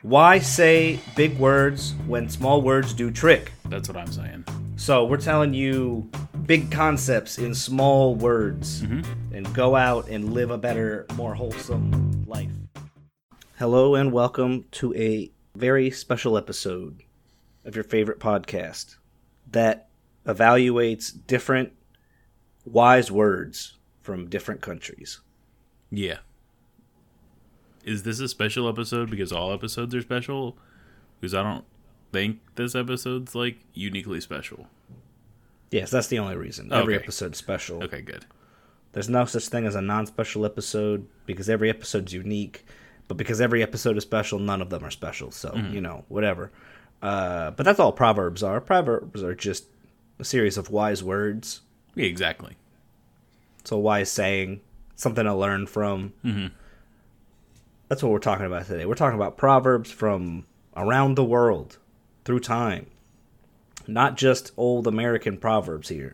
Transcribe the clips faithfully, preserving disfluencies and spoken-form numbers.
Why say big words when small words do trick? That's what I'm saying. So we're telling you big concepts in small words, mm-hmm. and go out and live a better, more wholesome life. Hello and welcome to a very special episode of your favorite podcast that evaluates different wise words from different countries. Yeah. Is this a special episode because all episodes are special? Because I don't think this episode's, like, uniquely special. Yes, that's the only reason. Oh, every okay. episode's special. Okay, good. There's no such thing as a non-special episode because every episode's unique. But because every episode is special, none of them are special. So, mm-hmm. you know, whatever. Uh, but that's all proverbs are. Proverbs are just a series of wise words. Yeah, exactly. It's a wise saying. Something to learn from. Mm-hmm. That's what we're talking about today. We're talking about proverbs from around the world, through time. Not just old American proverbs here.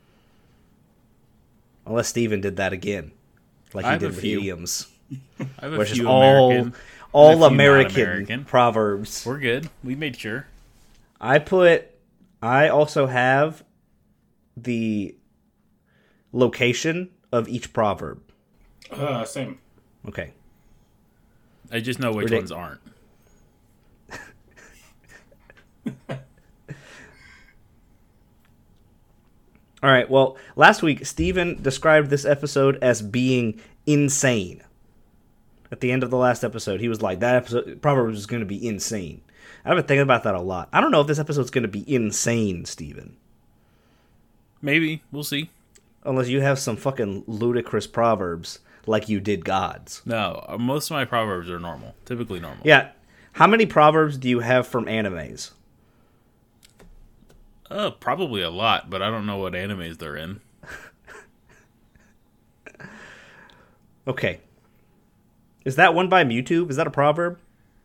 Unless Steven did that again, like he did with few. idioms. I have a Which few is all, American, all a few American, non-American proverbs. We're good. We made sure. I put, I also have the location of each proverb. Uh, same. Okay. I just know which Ridic- ones aren't. All right, well, last week, Steven described this episode as being insane. At the end of the last episode, he was like, that episode, Proverbs is going to be insane. I've been thinking about that a lot. I don't know if this episode's going to be insane, Steven. Maybe. We'll see. Unless you have some fucking ludicrous proverbs like you did God's. No, uh, most of my proverbs are normal. Typically normal. Yeah. How many proverbs do you have from animes? Uh, probably a lot, but I don't know what animes they're in. Okay. Is that one by Mewtwo? Is that a proverb?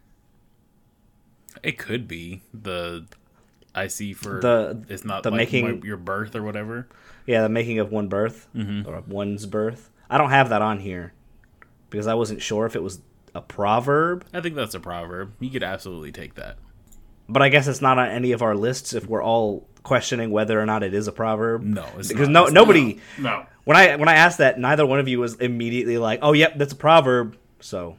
It could be. The I see for The- it's not the like making- my, your birth or whatever. Yeah, the making of one birth. Mm-hmm. Or one's birth. I don't have that on here. Because I wasn't sure if it was a proverb. I think that's a proverb. You could absolutely take that. But I guess it's not on any of our lists if we're all questioning whether or not it is a proverb. No, it's because not. no It's nobody. No. When I when I asked that, neither one of you was immediately like, "Oh, yep, that's a proverb." So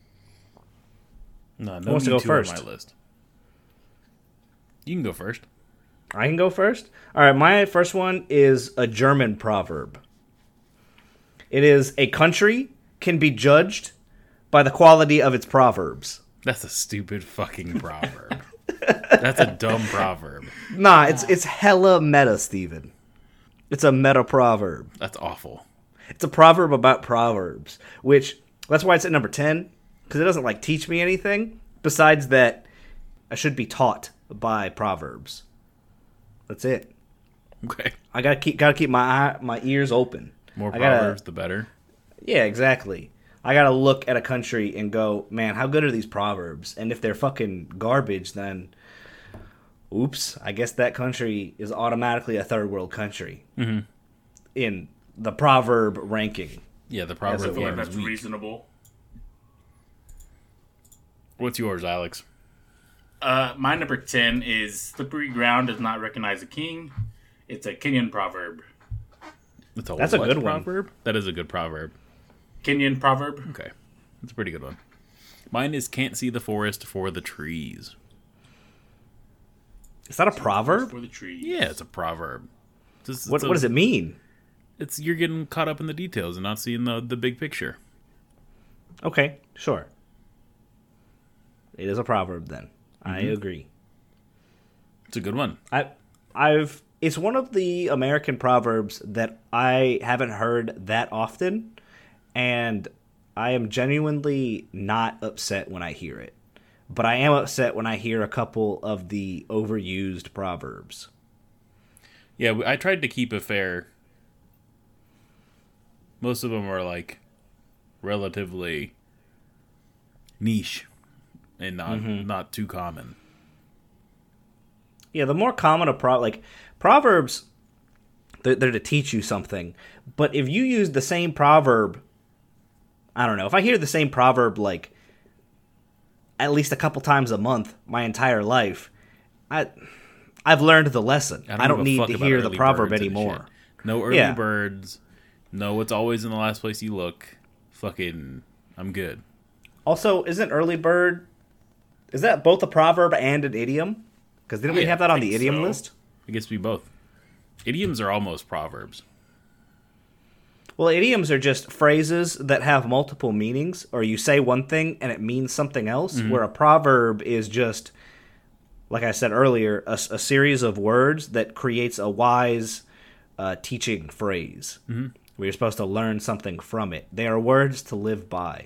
No, no. Who wants to Me go Too first? On my list. You can go first. I can go first. All right, my first one is a German proverb. It is a country can be judged by the quality of its proverbs. That's a stupid fucking proverb. That's a dumb proverb. Nah, it's it's hella meta, Steven. It's a meta proverb. That's awful. It's a proverb about proverbs, which that's why it's at number ten, because it doesn't like teach me anything besides that I should be taught by proverbs. That's it. Okay. I gotta keep gotta keep my eye, my ears open. More I gotta- proverbs, the better. Yeah, exactly. I gotta look at a country and go, man, how good are these proverbs? And if they're fucking garbage, then oops, I guess that country is automatically a third world country Mm-hmm. in the proverb ranking. Yeah, the As proverb it were. Yeah, game is that's weak. reasonable. What's yours, Alex? Uh, my number ten is slippery ground does not recognize a king. It's a Kenyan proverb. That's a, That's a what good one. proverb? That is a good proverb. Kenyan proverb. Okay. That's a pretty good one. Mine is can't see the forest for the trees. Is that a proverb? For the trees. Yeah, it's a proverb. It's, What it's a- what does it mean? It's you're getting caught up in the details and not seeing the, the big picture. Okay, sure. It is a proverb then. I agree. It's a good one. I I've it's one of the American proverbs that I haven't heard that often, and I am genuinely not upset when I hear it. But I am upset when I hear a couple of the overused proverbs. Yeah, I tried to keep it fair. Most of them are like relatively niche and not Mm-hmm. not too common. Yeah, the more common a pro like proverbs, they're, they're to teach you something. But if you use the same proverb, I don't know. If I hear the same proverb like at least a couple times a month my entire life, I I've learned the lesson. I don't, I don't need to hear the proverb anymore. No early yeah. birds. No, it's always in the last place you look. Fucking, I'm good. Also, isn't early bird, is that both a proverb and an idiom? Because didn't we Yeah, have that on the think idiom so. list? It gets to be both. Idioms are almost proverbs. Well, idioms are just phrases that have multiple meanings, or you say one thing and it means something else, Mm-hmm. where a proverb is just, like I said earlier, a, a series of words that creates a wise uh, teaching phrase, mm-hmm. where you're supposed to learn something from it. They are words to live by.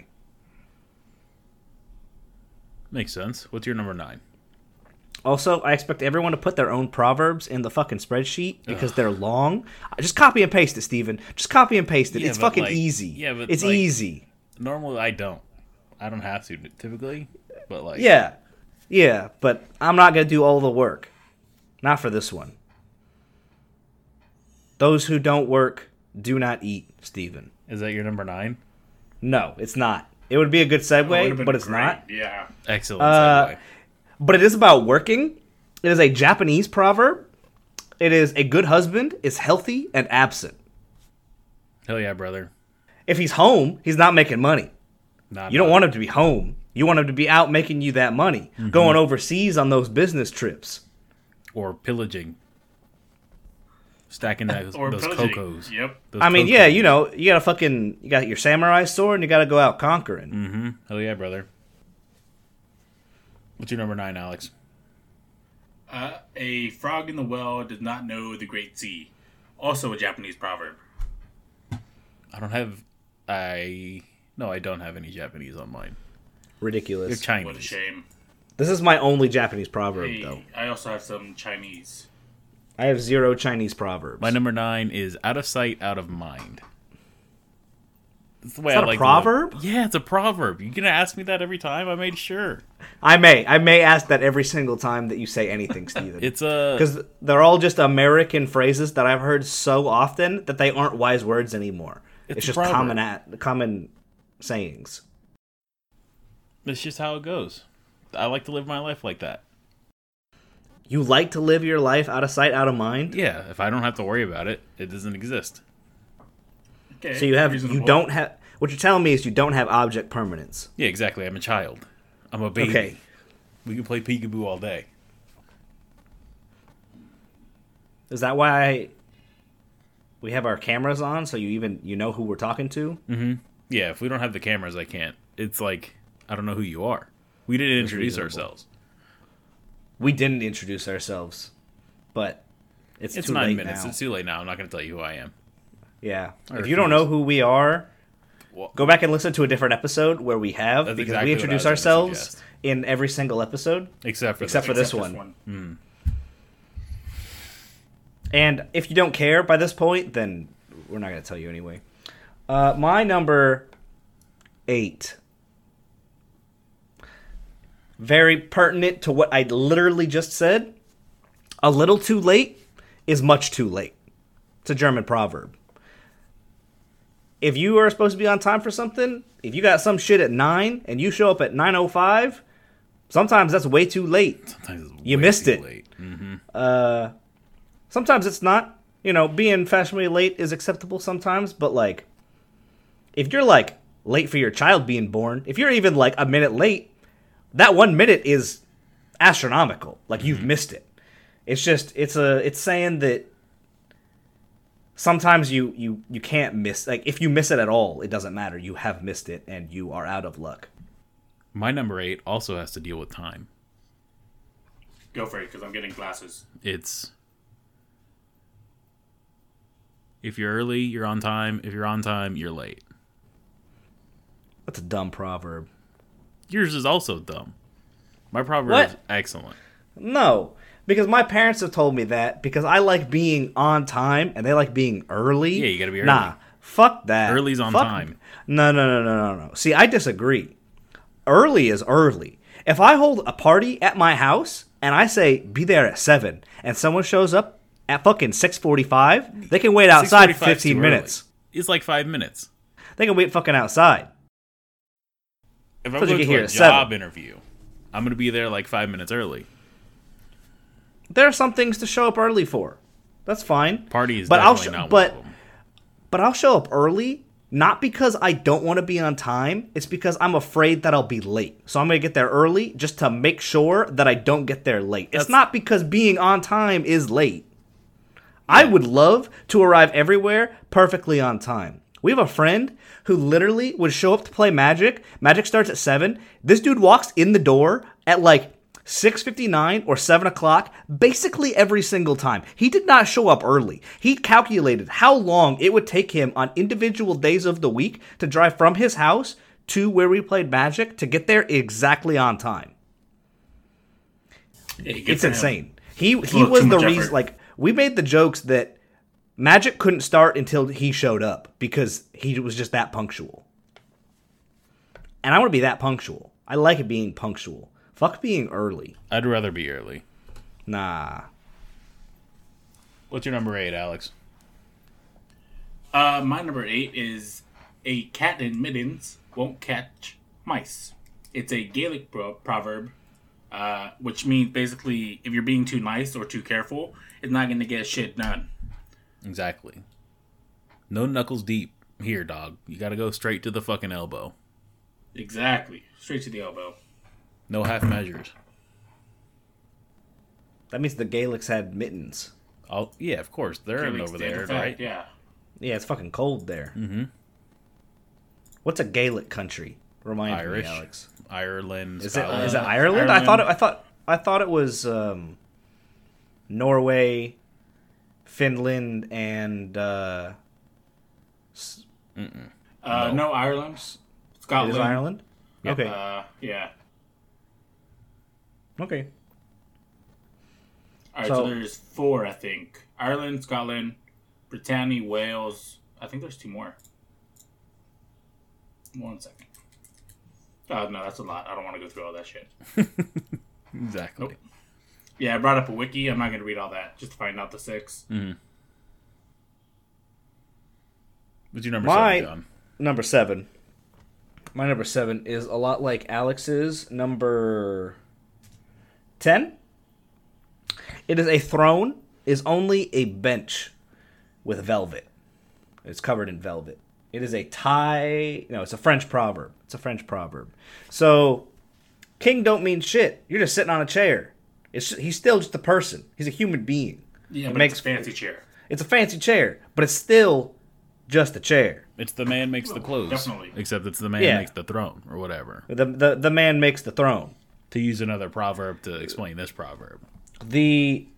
Makes sense. What's your number nine? Also, I expect everyone to put their own proverbs in the fucking spreadsheet because Ugh. they're long. Just copy and paste it, Steven. Just copy and paste it. Yeah, it's fucking like, easy. Yeah, but it's like, easy. Normally, I don't. I don't have to typically, but like yeah, yeah. But I'm not gonna do all the work. Not for this one. Those who don't work do not eat, Steven. Is that your number nine? No, it's not. It would be a good segue, oh, but it's great. not. Yeah. Excellent uh, segue. But it is about working. It is a Japanese proverb. It is a good husband is healthy and absent. Hell yeah, brother. If he's home, he's not making money. Not you don't not. want him to be home. You want him to be out making you that money. Mm-hmm. Going overseas on those business trips. Or pillaging. Stacking that, or those pillaging. cocos. Yep. Those I mean, cocos. yeah, you know, you got to fucking, you got your samurai sword and you got to go out conquering. Mm-hmm. Hell yeah, brother. What's your number nine, Alex? Uh, a frog in the well does not know the great sea. Also a Japanese proverb. I don't have... I... No, I don't have any Japanese on mine. Ridiculous. They're Chinese. What a shame. This is my only Japanese proverb, Hey, though. I also have some Chinese. I have zero Chinese proverbs. My number nine is out of sight, out of mind. That's the way Is I that a like to proverb? live. Yeah, it's a proverb. You gonna ask me that every time? I made sure. I may. I may ask that every single time that you say anything, Steven. It's a... Because they're all just American phrases that I've heard so often that they aren't wise words anymore. It's, It's, a just proverb. common at, common sayings. It's just how it goes. I like to live my life like that. You like to live your life out of sight, out of mind? Yeah, if I don't have to worry about it, it doesn't exist. Okay. So you have reasonable. you don't have what you're telling me is you don't have object permanence. Yeah, exactly. I'm a child. I'm a baby. Okay. We can play peekaboo all day. Is that why we have our cameras on so you even you know who we're talking to? Mm-hmm. Yeah, if we don't have the cameras, I can't. It's like, I don't know who you are. We didn't That's introduce reasonable. ourselves. We didn't introduce ourselves, but it's, It's too nine late minutes. now. It's too late now. I'm not going to tell you who I am. Yeah. I If you don't refuse. know who we are, Well, go back and listen to a different episode where we have, That's because exactly we what I introduce was gonna ourselves suggest. in every single episode. except for Except this. for this Except one. Mm. And if you don't care by this point, then we're not going to tell you anyway. Uh, my number eight. Very pertinent to what I literally just said. A little too late is much too late. It's a German proverb. If you are supposed to be on time for something, if you got some shit at nine and you show up at nine oh five, sometimes that's way too late. Sometimes it's You way missed too it. late. Mm-hmm. Uh, sometimes it's not. You know, being fashionably late is acceptable sometimes, but like, if you're like late for your child being born, if you're even like a minute late, that one minute is astronomical. Like you've Mm-hmm. missed it. It's just it's a it's saying that sometimes you you you can't miss, like if you miss it at all, it doesn't matter. You have missed it and you are out of luck. My number eight also has to deal with time. Go for it, because I'm getting glasses. It's if you're early, you're on time. If you're on time, you're late. That's a dumb proverb. Yours is also dumb. My proverb What? is excellent. No, because my parents have told me that because I like being on time and they like being early. Yeah, you gotta be early. Nah, fuck that. Early's on Fuck- time. No, no, no, no, no, no. See, I disagree. Early is early. If I hold a party at my house and I say be there at seven and someone shows up at fucking six forty-five, they can wait outside for 6:45 's fifteen too minutes. early. It's like five minutes. They can wait fucking outside. If I'm Supposed to going get to here a at seven. job interview I'm gonna be there like five minutes early. There are some things to show up early for. That's fine. Party is but I'll definitely sh- not but, one of them. But I'll show up early, not because I don't want to be on time. It's because I'm afraid that I'll be late. So I'm going to get there early just to make sure that I don't get there late. That's... It's not because being on time is late. Yeah. I would love to arrive everywhere perfectly on time. We have a friend who literally would show up to play Magic. Magic starts at seven. This dude walks in the door at like six fifty-nine or seven o'clock basically every single time. He did not show up early. He calculated how long it would take him on individual days of the week to drive from his house to where we played Magic to get there exactly on time. Yeah, it's insane. He he was the reason, like, we made the jokes that Magic couldn't start until he showed up because he was just that punctual. And I want to be that punctual. I like it being punctual. Fuck being early. I'd rather be early. Nah. What's your number eight, Alex? Uh, my number eight is a cat in mittens won't catch mice. It's a Gaelic pro- proverb, uh, which means basically if you're being too nice or too careful, it's not going to get shit done. Exactly. No knuckles deep here, dog. You got to go straight to the fucking elbow. Exactly. Straight to the elbow. No half measures. That means the Gaelics had mittens. Oh yeah, of course. They're Gaelics over there, fact, right? Yeah. Yeah, it's fucking cold there. Mm-hmm. What's a Gaelic country? Remind Irish, me, Alex. Ireland. Is Scotland. it? Is it Ireland? Ireland? I thought. It, I thought. I thought it was um, Norway, Finland, and. Uh, Mm-mm. Uh, no. no, Ireland. Scotland. It is Ireland. Yep. Okay. Uh, yeah. Okay. All right, so, so there's four, I think. Ireland, Scotland, Britannia, Wales. I think there's two more. One second. Oh, no, that's a lot. I don't want to go through all that shit. Exactly. Nope. Yeah, I brought up a wiki. I'm not going to read all that just to find out the six. Mm-hmm. What's your number My seven, John? Number seven. My number seven is a lot like Alex's. Number ten. It is a throne, is only a bench with velvet. It's covered in velvet. It is a Thai... No, it's a French proverb. It's a French proverb. So, king don't mean shit. You're just sitting on a chair. It's He's still just a person. He's a human being. Yeah, it but makes, it's a fancy chair. It's a fancy chair, but it's still just a chair. It's the man makes the clothes. Definitely. Except it's the man Yeah. makes the throne, or whatever. The, the The man makes the throne. To use another proverb to explain this proverb. The...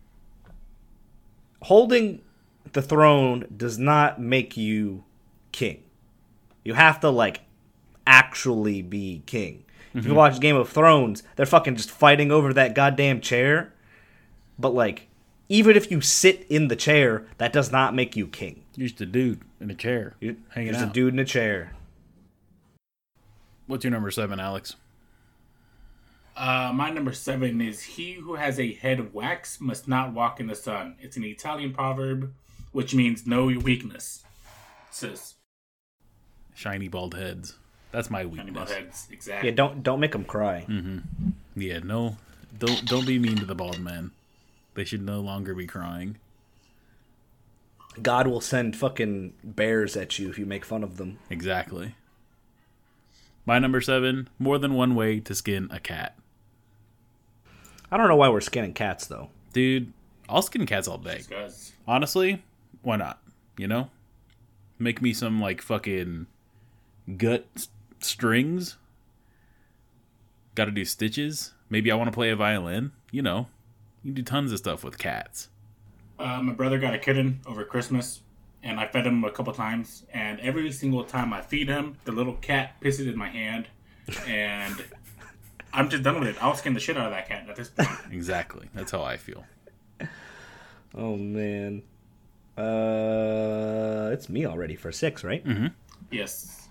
Holding the throne does not make you king. You have to, like, actually be king. Mm-hmm. If you watch Game of Thrones, they're fucking just fighting over that goddamn chair. But, like, even if you sit in the chair, that does not make you king. You're just a dude in a chair, You're, hanging you're just out. a dude in a chair. What's your number seven, Alex? Uh, my number seven is he who has a head of wax must not walk in the sun. It's an Italian proverb, which means know your weakness. It says shiny bald heads. That's my weakness. Shiny bald heads, exactly. Yeah, don't don't make them cry. Mm-hmm. Yeah, no, don't don't be mean to the bald men. They should no longer be crying. God will send fucking bears at you if you make fun of them. Exactly. My number seven: more than one way to skin a cat. I don't know why we're skinning cats, though. Dude, I'll skin cats all day. Honestly, why not? You know? Make me some, like, fucking gut s- strings. Gotta do stitches. Maybe I want to play a violin. You know, you can do tons of stuff with cats. Uh, my brother got a kitten over Christmas, and I fed him a couple times, and every single time I feed him, the little cat pisses in my hand, and... I'm just done with it. I'll skin the shit out of that cat at this point. Exactly. That's how I feel. Oh, man. Uh, it's me already for six, right? Mm-hmm. Yes.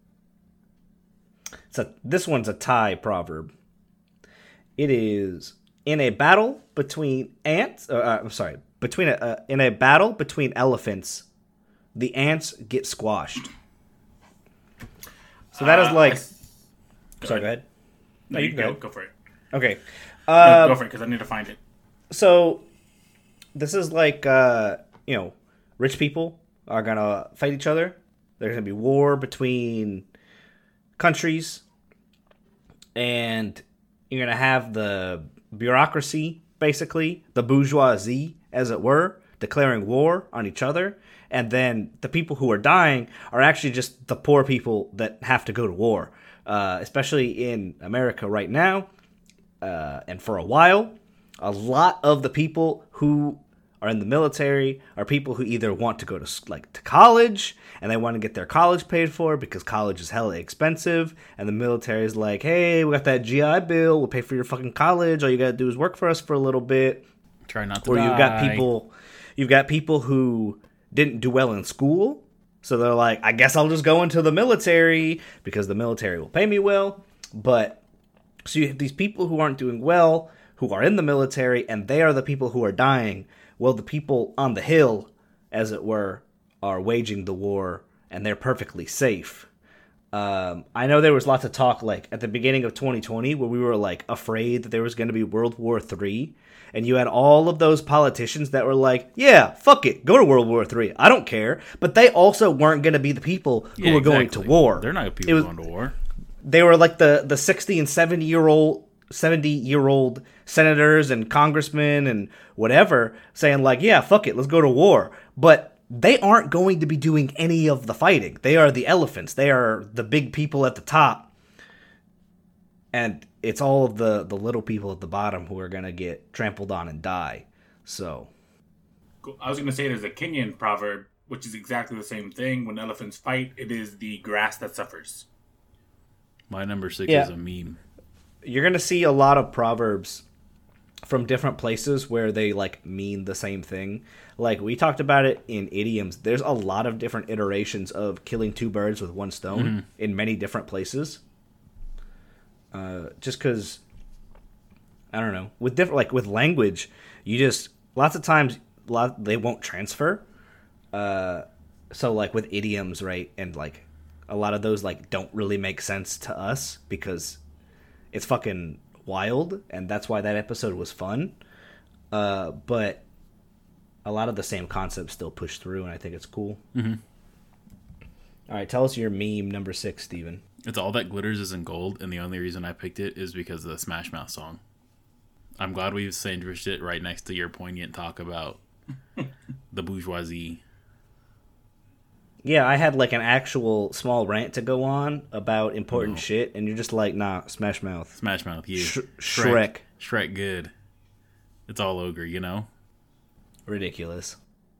So this one's a Thai proverb. It is in a battle between ants. Uh, uh, I'm sorry. Between a uh, in a battle between elephants, the ants get squashed. So that is Uh, like. I... Sorry, go ahead. No, you go. Go for it. Okay. Uh, no, go for it, because I need to find it. So, this is like, uh, you know, rich people are going to fight each other. There's going to be war between countries. And you're going to have the bureaucracy, basically, the bourgeoisie, as it were, declaring war on each other. And then the people who are dying are actually just the poor people that have to go to war. Uh, especially in America right now, uh, and for a while, a lot of the people who are in the military are people who either want to go to like to college and they want to get their college paid for because college is hella expensive, and the military is like, hey, we got that G I Bill, we'll pay for your fucking college. All you gotta do is work for us for a little bit. Try not to or die. you've got people, you've got people who didn't do well in school. So they're like, I guess I'll just go into the military because the military will pay me well. But so you have these people who aren't doing well, who are in the military, and they are the people who are dying. Well, the people on the hill, as it were, are waging the war, and they're perfectly safe. Um, I know there was lots of talk, like, at the beginning of twenty twenty, where we were, like, afraid that there was going to be World War Three. And you had all of those politicians that were like, yeah, fuck it, go to World War Three. I don't care. But they also weren't going to be the people who yeah, were exactly. going to war. They're not people was, going to war. They were like the, the sixty and seventy year old seventy year old senators and congressmen and whatever saying like, yeah, fuck it, let's go to war. But they aren't going to be doing any of the fighting. They are the elephants. They are the big people at the top. And it's all of the, the little people at the bottom who are going to get trampled on and die. So, I was going to say there's a Kenyan proverb, which is exactly the same thing. When elephants fight, it is the grass that suffers. My number six yeah. is a meme. You're going to see a lot of proverbs from different places where they, like, mean the same thing. Like, we talked about it in idioms. There's a lot of different iterations of killing two birds with one stone mm-hmm. in many different places. Uh, just because, I don't know, with different, like with language, you just, lots of times, a lot, they won't transfer. Uh, so like with idioms, right, and like a lot of those like don't really make sense to us because it's fucking wild, and that's why that episode was fun. Uh, but a lot of the same concepts still push through, and I think it's cool. Mm-hmm. All right, tell us your meme number six, Steven. It's All That Glitters Isn't Gold, and the only reason I picked it is because of the Smash Mouth song. I'm glad we've sandwiched it right next to your poignant talk about the bourgeoisie. Yeah, I had like an actual small rant to go on about important no. shit, and you're just like, nah, Smash Mouth. Smash Mouth, yeah. Sh- Shrek. Shrek good. It's all ogre, you know? Ridiculous.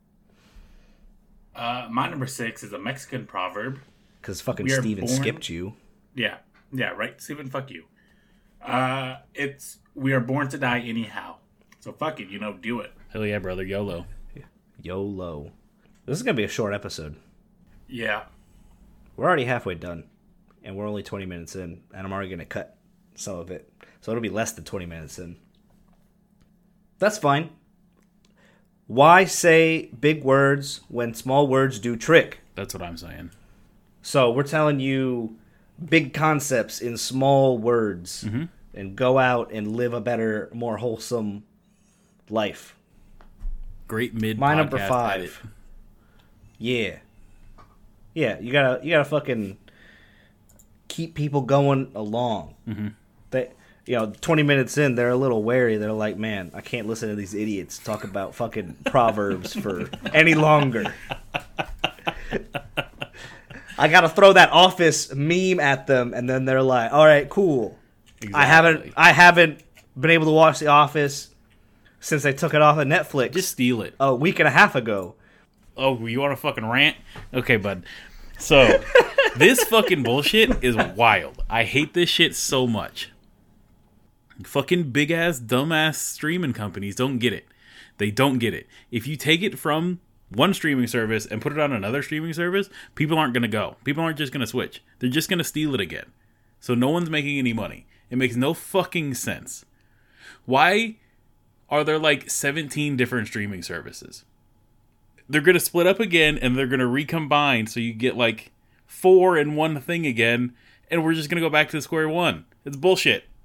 Uh, my number six is a Mexican proverb. Because fucking Steven born... skipped you. Yeah. Yeah, right? Steven, fuck you. Uh, it's, we are born to die anyhow. So fuck it, you know, do it. Hell yeah, brother. YOLO. YOLO. This is going to be a short episode. Yeah. We're already halfway done. And we're only twenty minutes in. And I'm already going to cut some of it. So it'll be less than twenty minutes in. That's fine. Why say big words when small words do trick? That's what I'm saying. So we're telling you big concepts in small words, mm-hmm. and go out and live a better, more wholesome life. Great mid. My number five. Edit. Yeah, yeah. You gotta, you gotta fucking keep people going along. Mm-hmm. They, you know, twenty minutes in, they're a little wary. They're like, man, I can't listen to these idiots talk about fucking proverbs for any longer. I gotta throw that Office meme at them, and then they're like, "All right, cool." Exactly. I haven't, I haven't been able to watch The Office since they took it off of Netflix. Just steal it. A week and a half ago. Oh, you want to fucking rant? Okay, bud. So this fucking bullshit is wild. I hate this shit so much. Fucking big ass, dumb ass streaming companies don't get it. They don't get it. If you take it from one streaming service and put it on another streaming service, people aren't going to go. People aren't just going to switch. They're just going to steal it again. So no one's making any money. It makes no fucking sense. Why are there like seventeen different streaming services? They're going to split up again and they're going to recombine so you get like four in one thing again, and we're just going to go back to square one. It's bullshit.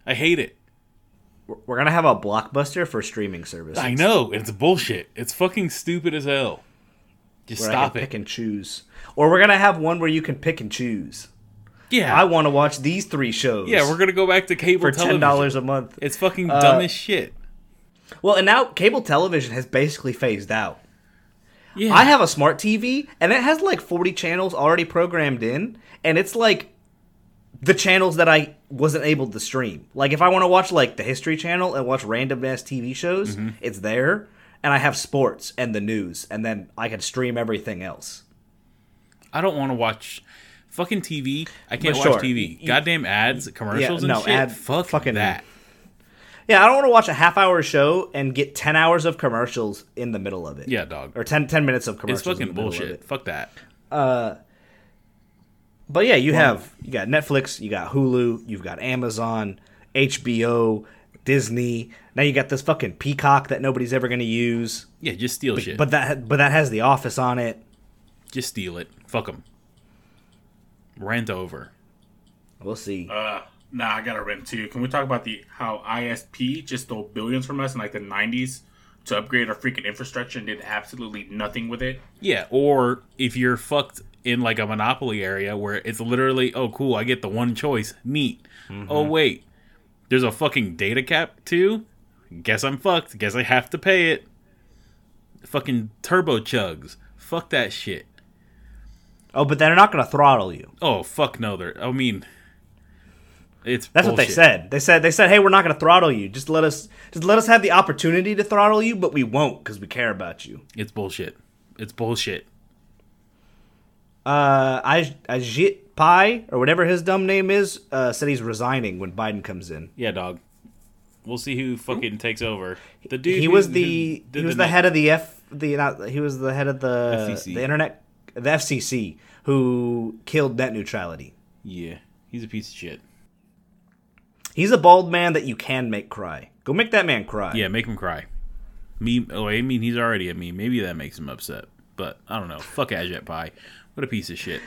I hate it. We're gonna have a Blockbuster for streaming services. I know. It's bullshit. It's fucking stupid as hell. Just where stop I can it. Pick and choose. Or we're gonna have one where you can pick and choose. Yeah. I want to watch these three shows. Yeah, we're gonna go back to cable for television. ten dollars a month. It's fucking Uh, dumb as shit. Well, and now cable television has basically phased out. Yeah. I have a smart T V, and it has like forty channels already programmed in, and it's like the channels that I wasn't able to stream. Like, if I want to watch like the History Channel and watch random ass T V shows, Mm-hmm. it's there, and I have sports and the news, and then I can stream everything else. I don't want to watch fucking T V. I can't But watch sure, T V. you- Goddamn ads, commercials, Yeah, and no, shit. ad- Fuck fucking- that. Yeah, I don't want to watch a half-hour show and get ten hours of commercials in the middle of it. Yeah, dog. Or ten, ten minutes of It's commercials. in fucking the middle of bullshit. it. Fuck that. But yeah, you have you got Netflix, you got Hulu, you've got Amazon, H B O, Disney. Now you got this fucking Peacock that nobody's ever going to use. Yeah, just steal shit. But that but that has The Office on it. Just steal it. Fuck them. Rant over. We'll see. Uh, nah, I got to rent too. Can we talk about the how I S P just stole billions from us in like the nineties to upgrade our freaking infrastructure and did absolutely nothing with it? Yeah, or if you're fucked in like a monopoly area where it's literally, oh cool, I get the one choice, neat. Mm-hmm. Oh wait, there's a fucking data cap too? Guess I'm fucked. Guess I have to pay it. Fucking turbo chugs. Fuck that shit. Oh, but they're not going to throttle you. Oh fuck no, they're. I mean, it's That's bullshit. what they said. They said they said, "Hey, we're not going to throttle you. Just let us just let us have the opportunity to throttle you, but we won't because we care about you." It's bullshit. It's bullshit. Uh, Aj- Ajit Pai or whatever his dumb name is uh, said he's resigning when Biden comes in. Yeah, dog. We'll see who fucking takes over. The dude. He who- was who the did he was the the head of the F the not, he was the head of the F C C. the internet the F C C who killed net neutrality. Yeah, he's a piece of shit. He's a bald man that you can make cry. Go make that man cry. Yeah, make him cry. Me. Oh, I mean, he's already a meme. Maybe that makes him upset. But I don't know. Fuck Ajit Pai. What a piece of shit.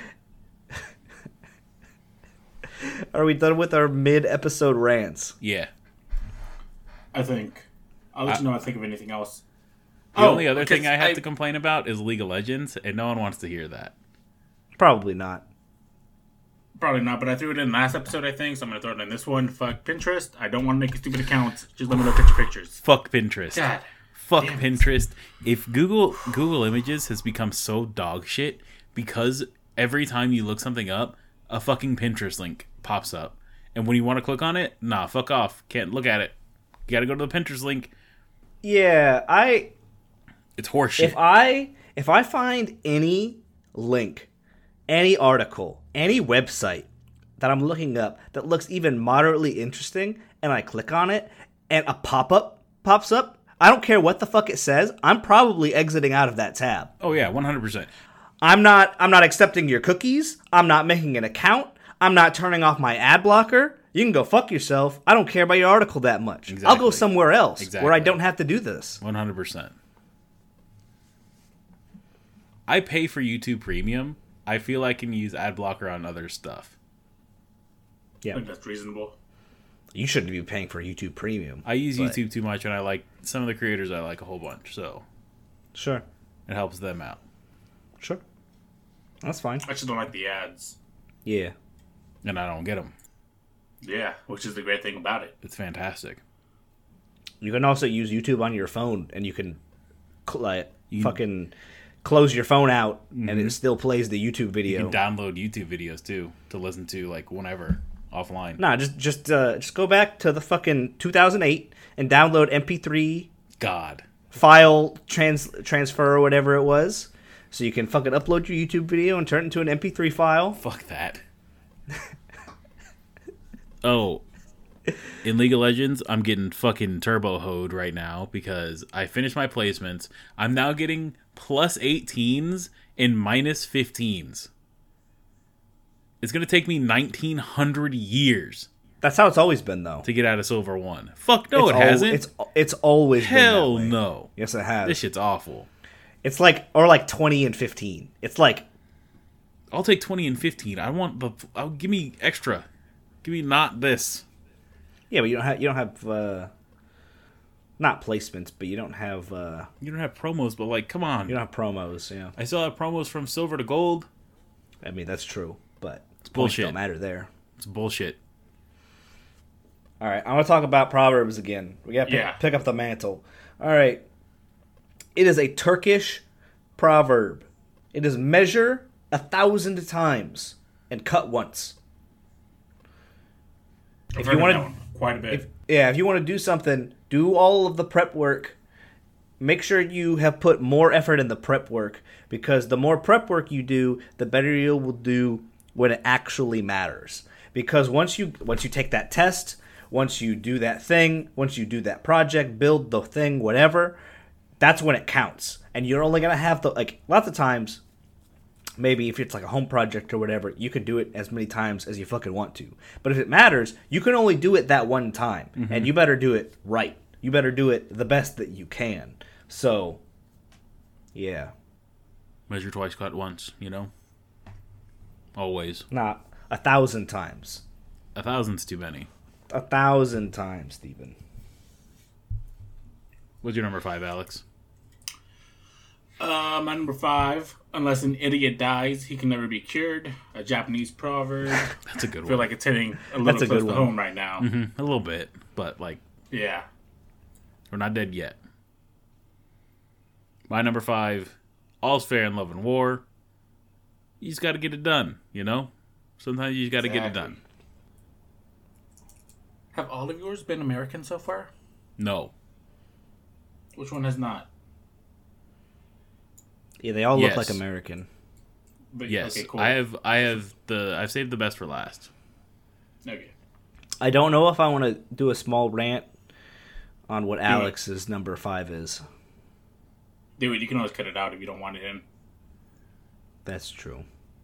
Are we done with our mid-episode rants? Yeah. I think. I'll let you know if I think of anything else. The Oh, only other thing because I have I- to complain about is League of Legends, and no one wants to hear that. Probably not. Probably not, but I threw it in last episode, I think, so I'm going to throw it in this one. Fuck Pinterest. I don't want to make a stupid account. Just let me look at your pictures. Fuck Pinterest. God. Fuck damn it. Pinterest. If Google Google Images has become so dog shit because every time you look something up, a fucking Pinterest link pops up. And when you want to click on it, nah, fuck off. Can't look at it. You gotta go to the Pinterest link. Yeah, I It's horseshit. if I if I find any link, any article, any website that I'm looking up that looks even moderately interesting and I click on it and a pop-up pops up, I don't care what the fuck it says, I'm probably exiting out of that tab. oh yeah, one hundred percent. I'm not I'm not accepting your cookies. I'm not making an account. I'm not turning off my ad blocker. You can go fuck yourself. I don't care about your article that much. I'll go Exactly. somewhere else where I Exactly. don't have to do this. one hundred percent. I pay for YouTube Premium. I feel I can use ad blocker on other stuff. I Yeah. think that's reasonable. You shouldn't be paying for YouTube Premium. I use but- YouTube too much, and I like some of the creators I like a whole bunch, so Sure. it helps them out. Sure. That's fine. I just don't like the ads. Yeah. And I don't get them. Yeah, which is the great thing about it. It's fantastic. You can also use YouTube on your phone and you can cl- like, You- fucking close your phone out and it still plays the YouTube video. You can download YouTube videos too to listen to like whenever offline. Nah, just just uh, just go back to the fucking two thousand eight and download M P three God. file trans transfer or whatever it was, so you can fucking upload your YouTube video and turn it into an M P three file. Fuck that. Oh, in League of Legends, I'm getting fucking turbo hoed right now because I finished my placements. I'm now getting plus eighteens and minus fifteens. It's going to take me nineteen hundred years That's how it's always been, though. to get out of Silver one. Fuck no, It's it al- hasn't. It's it's always Hell been that way. no. Yes, it has. This shit's awful. It's like or like twenty and fifteen. It's like I'll take twenty and fifteen. I want the. I'll give me extra. Give me not this. Yeah, but you don't have you don't have uh, not placements, but you don't have uh, You don't have promos, but like, come on. you don't have promos. Yeah, I still have promos from silver to gold. I mean that's true, but It's points bullshit. don't matter there. It's bullshit. All right, I want to talk about Proverbs again. We got to pick, Yeah. pick up the mantle. All right. It is a Turkish proverb. It is measure a thousand times and cut once. I've If heard you of wanna- that one quite a bit. If, yeah, if you want to do something, do all of the prep work. Make sure you have put more effort in the prep work, because the more prep work you do, the better you will do when it actually matters. Because once you once you take that test, once you do that thing, once you do that project, build the thing, whatever, that's when it counts. And you're only going to have the, like, lots of times, maybe if it's like a home project or whatever, you can do it as many times as you fucking want to. But if it matters, you can only do it that one time. Mm-hmm. And you better do it right. You better do it the best that you can. So, yeah. Measure twice, cut once, you know? Always. Not a thousand times. A thousand's too many. A thousand times, Stephen. What's your number five, Alex? Uh, my number five, unless an idiot dies, he can never be cured. A Japanese proverb. That's a good I feel one. like it's hitting a little That's a close good to one. home right now. Mm-hmm. A little bit, but like, Yeah. we're not dead yet. My number five, all's fair in love and war. You just got to get it done, you know? Sometimes you just got to get it Exactly. done. Have all of yours been American so far? No. Which one has not? Yeah, they all look Yes. like American. But, Yes, Okay, cool. I have. I have the. I've saved the best for last. Okay. I don't know if I want to do a small rant on what it. Alex's number five is. Dude, you can always cut it out if you don't want it in. That's true.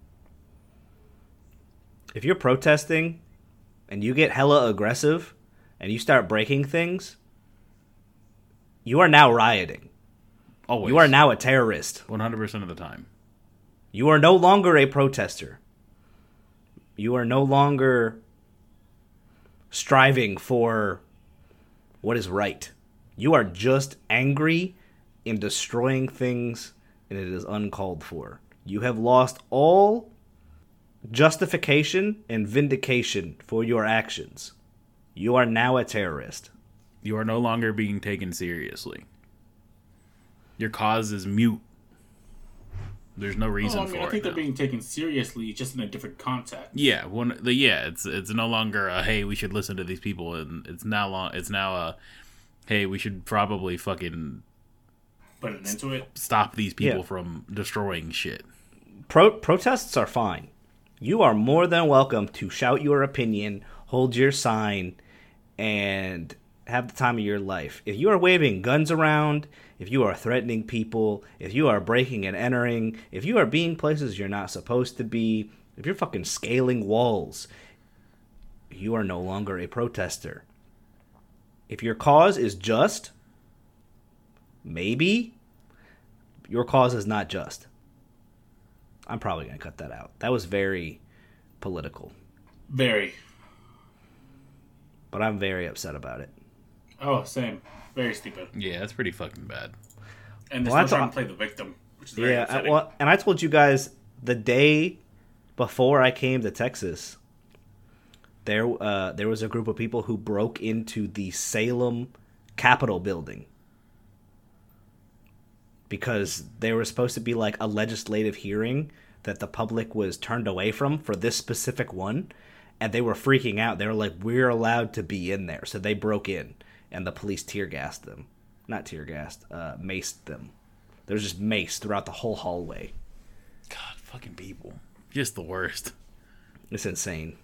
If you're protesting and you get hella aggressive and you start breaking things, you are now rioting. Always. You are now a terrorist. one hundred percent of the time. You are no longer a protester. You are no longer striving for what is right. You are just angry and destroying things, and it is uncalled for. You have lost all justification and vindication for your actions. You are now a terrorist. You are no longer being taken seriously. Your cause is mute. There's no reason Oh, I mean, for I think it. they're now. being taken seriously, just in a different context. Yeah, one. The, yeah, it's it's no longer a hey, we should listen to these people, and it's now long. It's now a hey, we should probably fucking Put it into it. stop these people Yeah. from destroying shit. Pro- protests are fine. You are more than welcome to shout your opinion, hold your sign, and have the time of your life. If you are waving guns around, if you are threatening people, if you are breaking and entering, if you are being places you're not supposed to be, if you're fucking scaling walls, you are no longer a protester. If your cause is just, maybe your cause is not just. I'm probably going to cut that out. That was very political. Very. But I'm very upset about it. Oh, same. Very stupid. Yeah, that's pretty fucking bad. And they're Well, still that's trying all- to play the victim, which is very Yeah, I, upsetting. well, and I told you guys the day before I came to Texas, there uh, there was a group of people who broke into the Salem Capitol building because there was supposed to be like a legislative hearing that the public was turned away from for this specific one, and they were freaking out. They were like, "We're allowed to be in there," so they broke in, and the police tear gassed them, not tear gassed, uh, maced them. There was just mace throughout the whole hallway. God, fucking people. Just the worst. It's insane.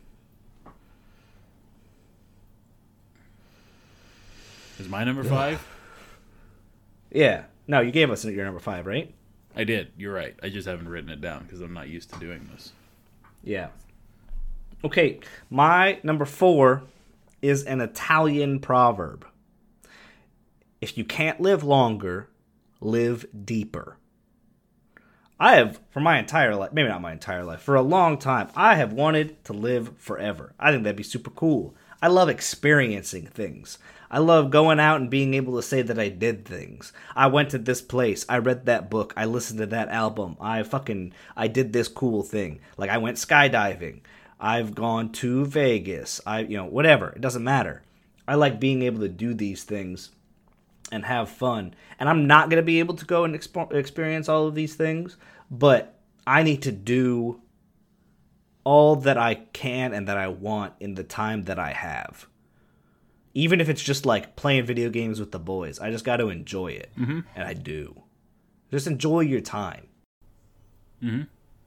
Is my number five? Yeah. No, you gave us your number five, right? I did. You're right. I just haven't written it down because I'm not used to doing this. Yeah. Okay, my number four is an Italian proverb. If you can't live longer, live deeper. I have, for my entire life, maybe not my entire life, for a long time, I have wanted to live forever. I think that'd be super cool. I love experiencing things. I love going out and being able to say that I did things. I went to this place. I read that book. I listened to that album. I fucking, I did this cool thing. Like, I went skydiving. I've gone to Vegas. I, you know, whatever. It doesn't matter. I like being able to do these things and have fun. And I'm not going to be able to go and exp- experience all of these things, but I need to do all that I can and that I want in the time that I have. Even if it's just like playing video games with the boys, I just got to enjoy it. Mm-hmm. And I do. Just enjoy your time. Mm-hmm.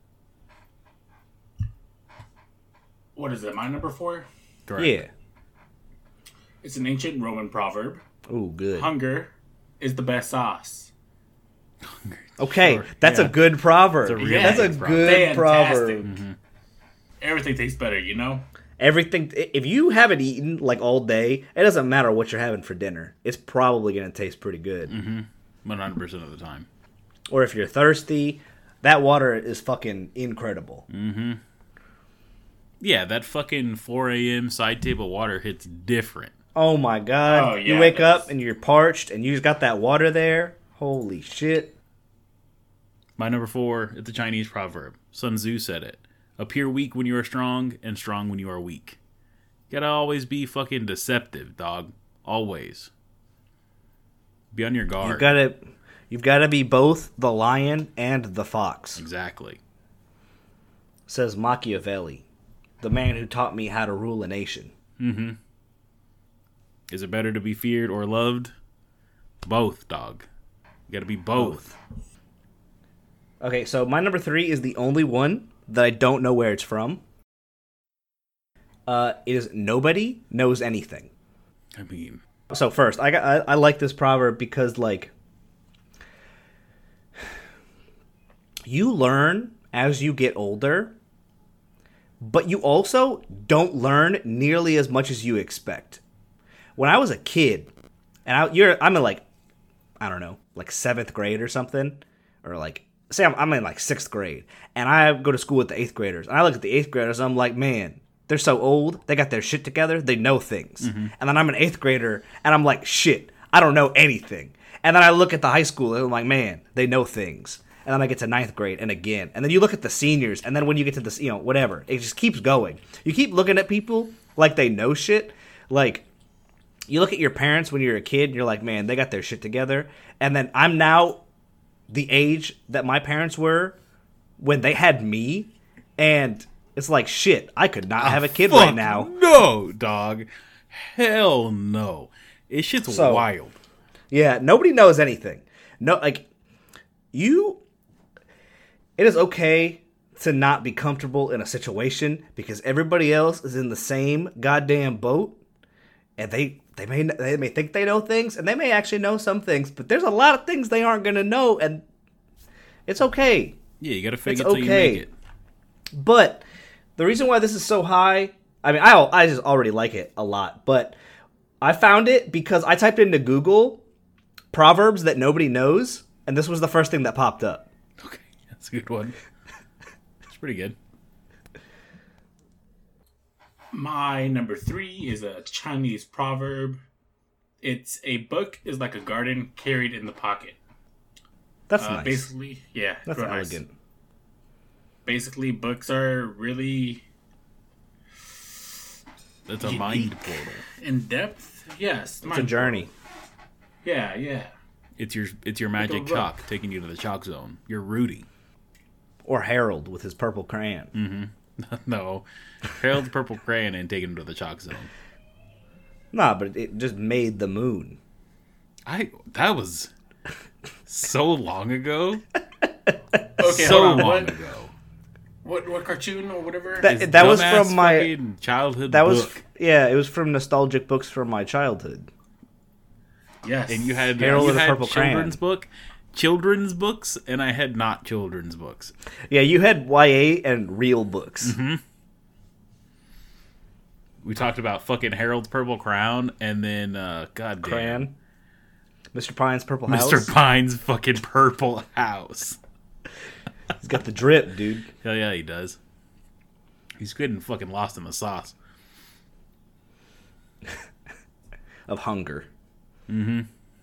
What is it? My number four? Correct. Yeah. It's an ancient Roman proverb. Ooh, good. Hunger is the best sauce. Okay, Sure. that's Yeah. a good proverb. It's a really that's a nice good proverb. proverb. Fantastic. Mm-hmm. Everything tastes better, you know? Everything, if you haven't eaten like all day, it doesn't matter what you're having for dinner. It's probably going to taste pretty good. Mm-hmm. one hundred percent of the time. Or if you're thirsty, that water is fucking incredible. Mm-hmm. Yeah, that fucking four a.m. side table water hits different. Oh my god. Oh, you yeah, wake it does. up and you're parched and you just got that water there. Holy shit. My number four, it's a Chinese proverb. Sun Tzu said it. Appear weak when you are strong, and strong when you are weak. You gotta always be fucking deceptive, dog. Always. Be on your guard. You've got to you've got to be both the lion and the fox. Exactly. Says Machiavelli, the man who taught me how to rule a nation. Mm-hmm. Is it better to be feared or loved? Both, dog. You gotta be both. Okay, so my number three is the only one that I don't know where it's from. Uh, it is nobody knows anything. I mean, So first, I got I, I like this proverb because like you learn as you get older, but you also don't learn nearly as much as you expect. When I was a kid, and I, you're I'm in like I don't know, like seventh grade or something, or like say I'm, I'm in like sixth grade, and I go to school with the eighth graders, and I look at the eighth graders, and I'm like, man, they're so old, they got their shit together, they know things. Mm-hmm. And then I'm an eighth grader, and I'm like, shit, I don't know anything. And then I look at the high school, and I'm like, man, they know things. And then I get to ninth grade, and again. And then you look at the seniors, and then when you get to this, you know, whatever, it just keeps going. You keep looking at people like they know shit. Like, you look at your parents when you're a kid, and you're like, man, they got their shit together. And then I'm now the age that my parents were when they had me, and it's like, shit, I could not have a kid fuck right now. No, dog. Hell no. It shit's So- wild. Yeah, nobody knows anything. No, like, you... It is okay to not be comfortable in a situation because everybody else is in the same goddamn boat, and they they may they may think they know things, and they may actually know some things, but there's a lot of things they aren't gonna know, and it's okay. Yeah, you gotta fake It's it till you okay. make it. But the reason why this is so high, I mean, I I just already like it a lot, but I found it because I typed into Google proverbs that nobody knows, and this was the first thing that popped up. Okay, that's a good one. It's pretty good. My number three is a Chinese proverb. It's a book is like a garden carried in the pocket. That's Uh, nice. Basically, yeah, That's real nice. elegant. Basically, books are really That's a Ye- mind portal. in depth. Yes, It's a journey. Yeah, yeah. It's your it's your magic Like a chalk taking you to the chalk zone. You're Rudy. Or Harold with his purple crayon. Mm. No. Harold's purple crayon and taking him to the chalk zone. Nah, but it just made the moon. I that was so long ago. Okay, so hold on. long What, ago. what what cartoon or whatever? That- His that was dumbass from my- fucking childhood That was book. yeah, it was from nostalgic books from my childhood. yes. And you had Harold you with a had purple children's crayon. book, children's books, and I had not children's books. Yeah, you had Y A and real books. Mm-hmm. We talked about fucking Harold's Purple Crown, and then uh, God damn, Crayon. Mister Pine's purple house. Mister Pine's fucking purple house. He's got the drip, dude. Hell yeah, he does. He's getting fucking lost in the sauce. of hunger. Mm-hmm.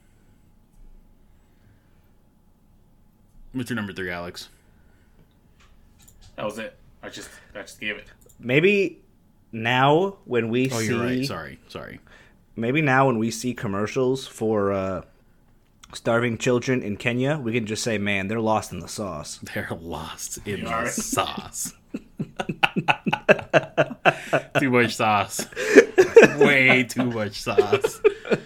What's your number three, Alex? That was it. I just I just gave it. Maybe now when we oh, see... Oh, you're right. Sorry. Sorry. Maybe now when we see commercials for uh, starving children in Kenya, we can just say, man, they're lost in the sauce. They're lost in They the are. sauce. Too much sauce. Way too much sauce.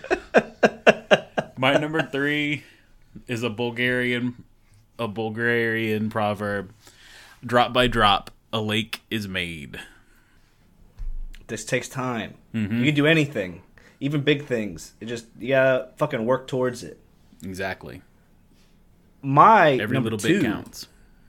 My number three is a Bulgarian a Bulgarian proverb. Drop by drop, a lake is made. This takes time. Mm-hmm. You can do anything, even big things. It just, you gotta fucking work towards it. Exactly. My Every number little two bit counts.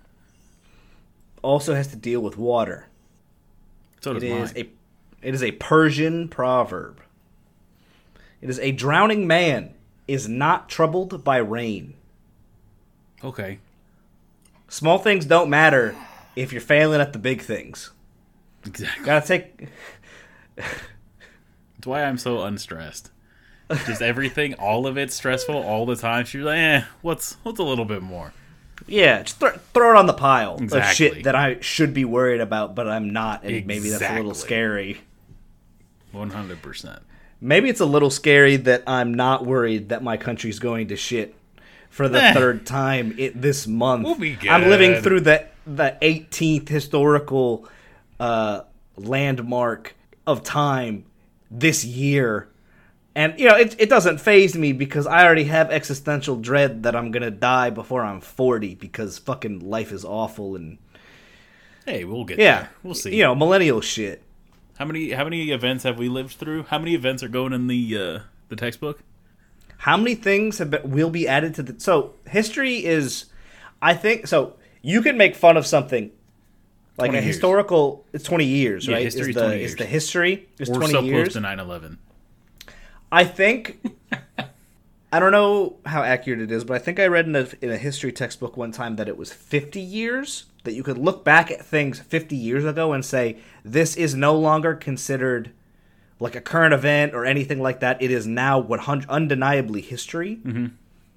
also has to deal with water. So does It mine. is a it is a Persian proverb. It is a drowning man is not troubled by rain. Okay. Small things don't matter if you're failing at the big things. Exactly. Gotta take... That's why I'm so unstressed. Just everything, all of it's stressful all the time. She's like, eh, what's what's a little bit more? Yeah, just th- throw it on the pile Exactly. of shit that I should be worried about, but I'm not, and maybe that's a little Exactly. scary. one hundred percent. Maybe it's a little scary that I'm not worried that my country's going to shit for the Eh. third time it, this month. We'll be good. I'm living through the the eighteenth historical uh, landmark of time this year. And, you know, it, it doesn't faze me because I already have existential dread that I'm going to die before I'm forty because fucking life is awful and... Hey, we'll get Yeah. there. We'll see. You know, millennial shit. How many how many events have we lived through? How many events are going in the uh, the textbook? How many things have been, will be added to the... So, history is... I think... So, you can make fun of something like a twenty years. historical... It's twenty years, Yeah, right? history is is the, twenty is years. the history is We're twenty so years. close to nine eleven. I think... I don't know how accurate it is, but I think I read in a, in a history textbook one time that it was fifty years, that you could look back at things fifty years ago and say, this is no longer considered like a current event or anything like that. It is now one hundred undeniably history. Mm-hmm.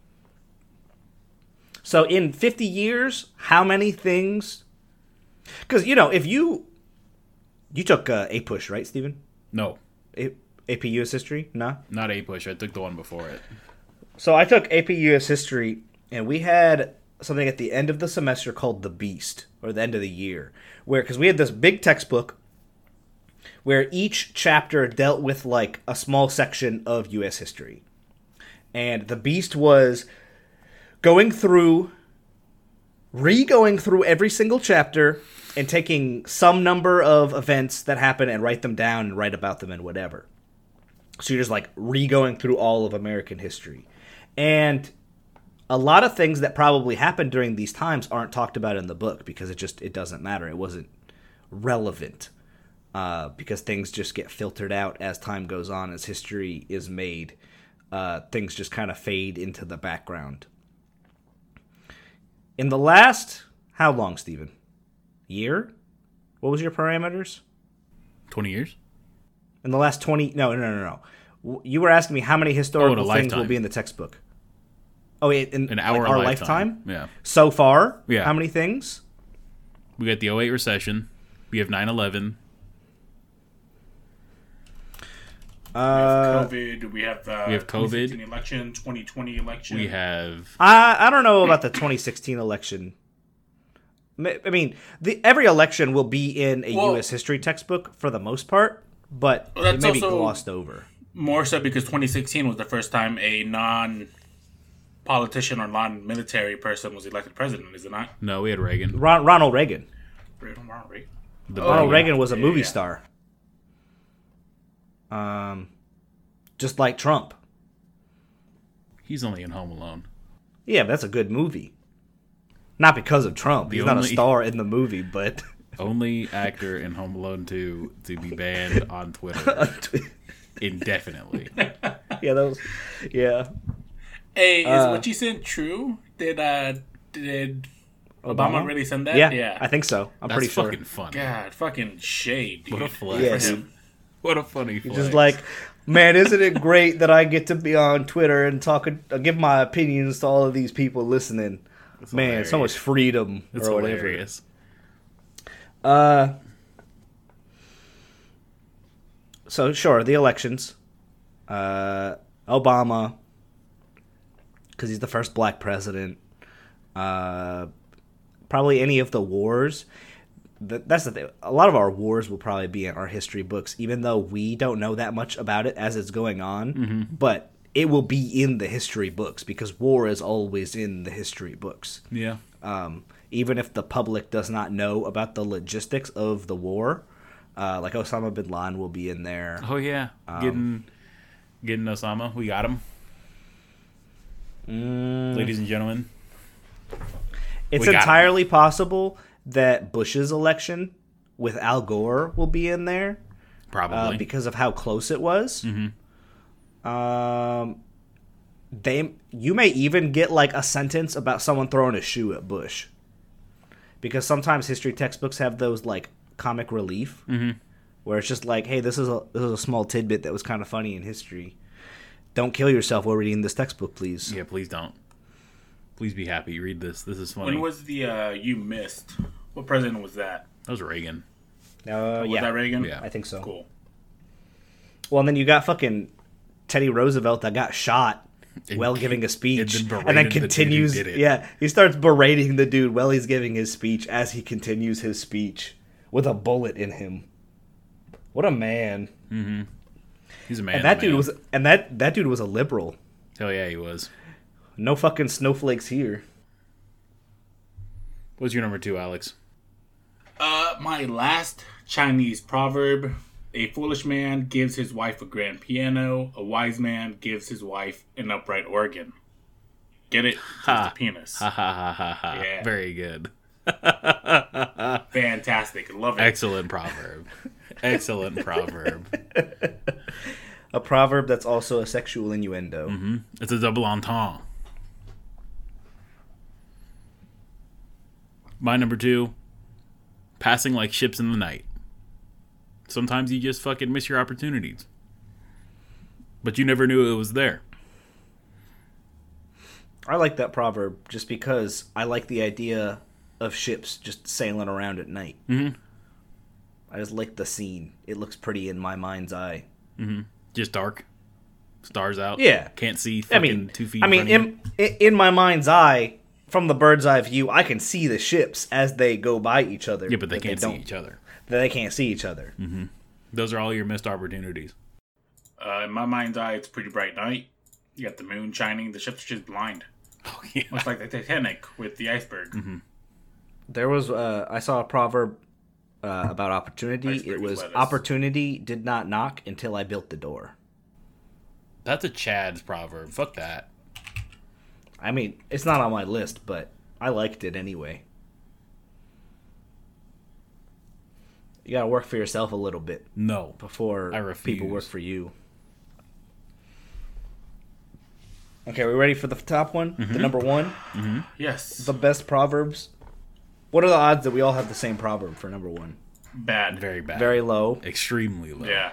So in fifty years, how many things... Because, you know, if you... You took uh, A P U S H, right, Stephen? No, A- AP U S History? No? not A push. I took the one before it. So I took A P U S History, and we had something at the end of the semester called The Beast, or the end of the year, where, because we had this big textbook where each chapter dealt with, like, a small section of U S history. And The Beast was going through, re-going through every single chapter and taking some number of events that happen and write them down and write about them and whatever. So you're just, like, re-going through all of American history. And a lot of things that probably happened during these times aren't talked about in the book because it just it doesn't matter. It wasn't relevant uh, because things just get filtered out as time goes on, as history is made. Uh, things just kind of fade into the background. In the last, how long, Stephen? Year? What was your parameters? Twenty years. In the last twenty... No, no, no, no. W- You were asking me how many historical Oh, in a things will lifetime. be in the textbook. Oh, in, in An like hour our lifetime. lifetime? Yeah. So far? Yeah. How many things? We got the oh eight recession. We have nine eleven. Uh, COVID. We have the we have COVID. twenty sixteen election, twenty twenty election. We have I I don't know about the twenty sixteen election. Ma- I mean, the every election will be in a Well- U S history textbook for the most part, but Well, it that's may be also- glossed over. More so because twenty sixteen was the first time a non-politician or non-military person was elected president, is it not? no. We had Reagan. Ron, Ronald Reagan. Right? The Oh, Ronald yeah. Reagan was a Yeah, movie yeah. star. Um, just like Trump. He's only in Home Alone. Yeah, but that's a good movie. Not because of Trump. The He's not a only- star in the movie, but Only actor in Home Alone two to be banned on Twitter indefinitely. yeah, that was yeah. Hey, is Uh, what you said true? Did uh did Obama? Obama, really send that? Yeah, yeah. I think so. I'm That's pretty sure. fucking funny. God, fucking shade, dude. What a flex. Yeah, For dude. him. What a funny flex. Just like, man, isn't it great that I get to be on Twitter and talk, uh, give my opinions to all of these people listening? It's man, hilarious. so much freedom. It's or whatever. hilarious. Uh, so sure, the elections. Uh, Obama, because he's the first black president. Uh, probably any of the wars. That's the thing. A lot of our wars will probably be in our history books, even though we don't know that much about it as it's going on. Mm-hmm. But it will be in the history books because war is always in the history books. Yeah. Um, even if the public does not know about the logistics of the war, uh, like Osama bin Laden will be in there. Oh yeah, Um, getting getting Osama. We got him, Mm, ladies and gentlemen. it's we got entirely possible that Bush's election with Al Gore will be in there. Probably Uh, because of how close it was. Mm-hmm. Um, they you may even get like a sentence about someone throwing a shoe at Bush, because sometimes history textbooks have those like comic relief, Mm-hmm. where it's just like, hey, this is a this is a small tidbit that was kind of funny in history. Don't kill yourself while reading this textbook, please. Yeah, please don't. Please be happy. Read this. This is funny. When was the uh, you missed? What president was that? That was Reagan. Uh, Was yeah, that Reagan? Yeah. I think so. Cool. Well, and then you got fucking Teddy Roosevelt that got shot And- while giving a speech, and then and then berated the dude who continues. did it. Yeah, he starts berating the dude while he's giving his speech as he continues his speech with a bullet in him. What a man! Mm-hmm. He's a man. And that man. dude was, and that that dude was a liberal. Hell yeah, he was. No fucking snowflakes here. What's your number two, Alex? Uh, my last Chinese proverb: a foolish man gives his wife a grand piano. A wise man gives his wife an upright organ. Get it? Just Ha. a penis. Ha ha ha ha ha. Yeah. Very good. Fantastic. Love it. Excellent proverb. Excellent proverb. A proverb that's also a sexual innuendo. Mm-hmm. It's a double entendre. My number two, passing like ships in the night. Sometimes you just fucking miss your opportunities. But you never knew it was there. I like that proverb just because I like the idea of ships just sailing around at night. Mm-hmm. I just like the scene. It looks pretty in my mind's eye. Mm-hmm. Just dark. Stars out. Yeah. Can't see fucking I mean, two feet I mean, in front of in, in my mind's eye, from the bird's eye view, I can see the ships as they go by each other. you. Yeah, but they can't see don't. each other. They can't see each other. Mm-hmm. Those are all your missed opportunities. Uh, in my mind's eye, it's a pretty bright night. You got the moon shining. The ships are just blind. Oh, yeah. Much like the Titanic with the iceberg. Mm-hmm. There was, uh, I saw a proverb uh, about opportunity. Iceberg It is was, lettuce. opportunity did not knock until I built the door. That's a Chad's proverb. Fuck that. I mean, it's not on my list, but I liked it anyway. You gotta work for yourself a little bit No. before I refuse. people work for you. Okay, are we ready for the top one? Mm-hmm. The number one? Yes. The best proverbs? What are the odds that we all have the same proverb for number one? Bad. Very bad. Very low. Extremely low. Yeah.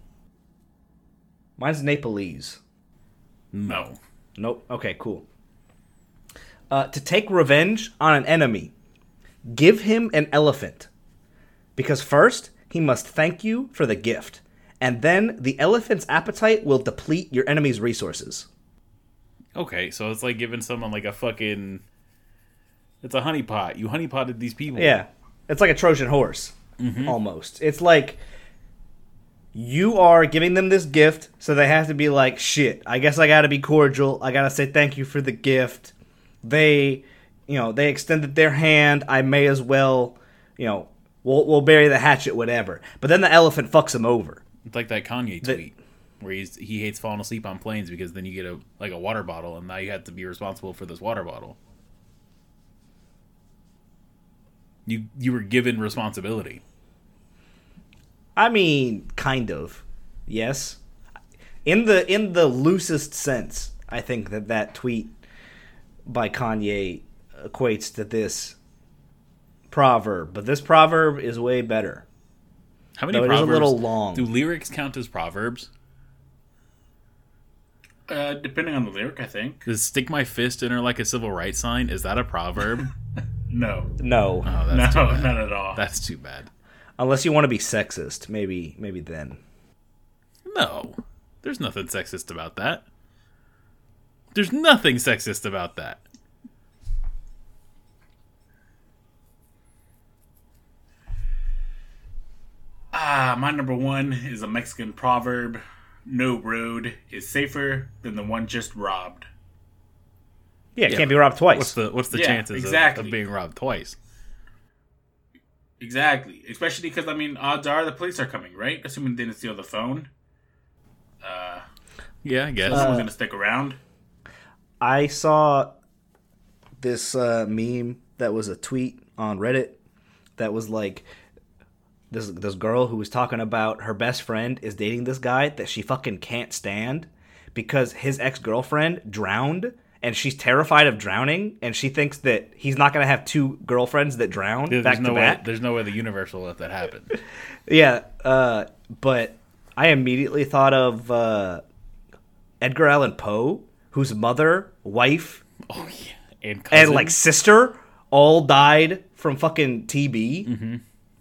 Mine's Nepalese. No. Nope. Okay, cool. Uh, to take revenge on an enemy, give him an elephant. Because first, he must thank you for the gift. And then the elephant's appetite will deplete your enemy's resources. Okay, so it's like giving someone like a fucking... It's a honeypot. You honeypotted these people. Yeah. It's like a Trojan horse, Mm-hmm. almost. It's like you are giving them this gift, so they have to be like, shit, I guess I gotta be cordial. I gotta say thank you for the gift. They, you know, they extended their hand. I may as well, you know, we'll, we'll bury the hatchet, whatever. But then the elephant fucks him over. It's like that Kanye The- tweet where he's he hates falling asleep on planes because then you get a like a water bottle and now you have to be responsible for this water bottle. You you were given responsibility. I mean, kind of. Yes. In the in the loosest sense, I think that that tweet by Kanye equates to this proverb, but this proverb is way better. How many no, proverbs? It is a little long. Do lyrics count as proverbs? Uh, depending on the lyric, I think. Does stick my fist in her like a civil rights sign? Is that a proverb? No. No. Oh, that's no, too bad. not at all. That's too bad. Unless you want to be sexist. Maybe maybe then. No. There's nothing sexist about that. There's nothing sexist about that. Ah, my number one is a Mexican proverb. No road is safer than the one just robbed. Yeah, it yeah. can't be robbed twice. What's the what's the yeah, chances exactly. of, of being robbed twice? Exactly. Especially because, I mean, odds are the police are coming, right? Assuming they didn't steal the phone. Uh, yeah, I guess. Someone's uh, going to stick around. I saw this uh, meme that was a tweet on Reddit that was like, this this girl who was talking about her best friend is dating this guy that she fucking can't stand because his ex-girlfriend drowned and she's terrified of drowning and she thinks that he's not going to have two girlfriends that drown Dude, back no to way, back. There's no way the universe will let that happen. yeah, uh, but I immediately thought of uh, Edgar Allan Poe, whose mother, wife, oh yeah, and cousin. and like sister all died from fucking T B. Mm-hmm.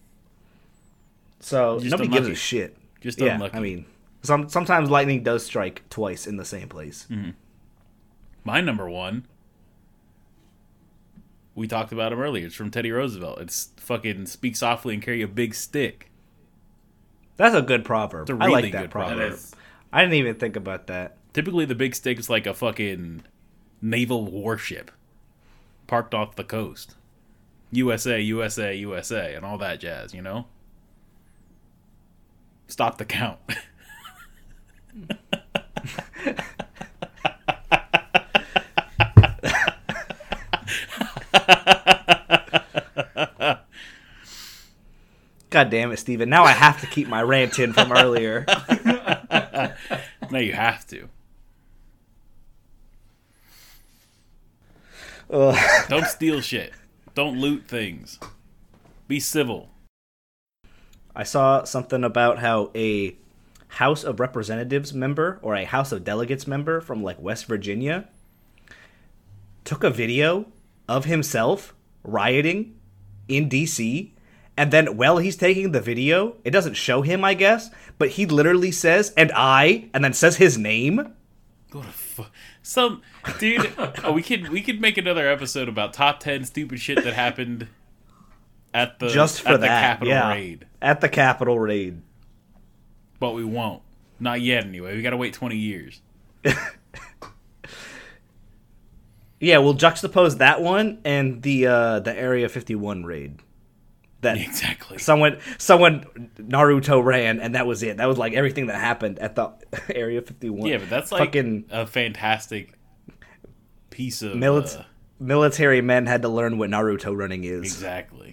So Just nobody unlucky. gives a shit. Just yeah, unlucky. I mean, some sometimes lightning does strike twice in the same place. Mm-hmm. My number one, we talked about him earlier. It's from Teddy Roosevelt. It's fucking speak softly and carry a big stick. That's a good proverb. It's a really I like that good proverb. proverb. I didn't even think about that. Typically, the big stick is like a fucking naval warship parked off the coast. U S A, U S A, U S A, and all that jazz, you know? Stop the count. God damn it, Steven. Now I have to keep my rant in from earlier. No, you have to. Ugh. Don't steal shit. Don't loot things. Be civil. I saw something about how a House of Representatives member or a House of Delegates member from like West Virginia took a video of himself rioting in D C, and then while he's taking the video, it doesn't show him, I guess, but he literally says, and I, and then says his name. Go to fu- Some dude. Oh, we could we could make another episode about top ten stupid shit that happened at the just for at that the Capitol yeah. raid. At the Capitol raid. But we won't. Not yet, anyway. We got to wait twenty years. Yeah, we'll juxtapose that one and the uh, the Area fifty-one raid. That exactly. Someone someone Naruto ran, and that was it. That was like everything that happened at the Area fifty-one. Yeah, but that's like fucking a fantastic piece of mili- uh, military men had to learn what Naruto running is. Exactly.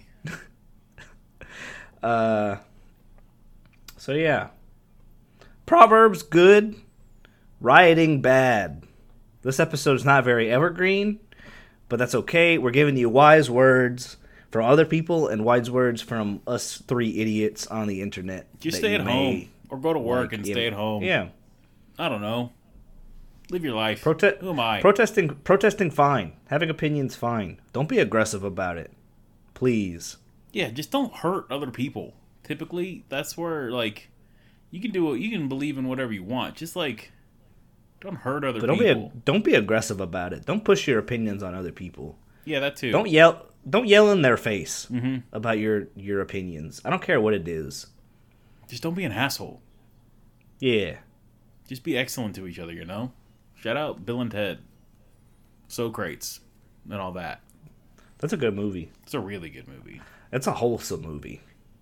uh. So yeah, Proverbs good, rioting bad. This episode is not very evergreen, but that's okay. We're giving you wise words from other people and wise words from us three idiots on the internet. Just stay at home or go to work like, and yeah. stay at home. Yeah. I don't know. Live your life. Prote- Who am I? Protesting, protesting, fine. Having opinions, fine. Don't be aggressive about it, please. Yeah, just don't hurt other people. Typically, that's where like you can do. You can believe in whatever you want. Just like don't hurt other but don't people. Be don't be aggressive about it. Don't push your opinions on other people. Yeah, that too. Don't yell. Don't yell in their face mm-hmm. about your your opinions. I don't care what it is. Just don't be an asshole. Yeah. Just be excellent to each other, you know? Shout out Bill and Ted. Socrates. And all that. That's a good movie. It's a really good movie. It's a wholesome movie.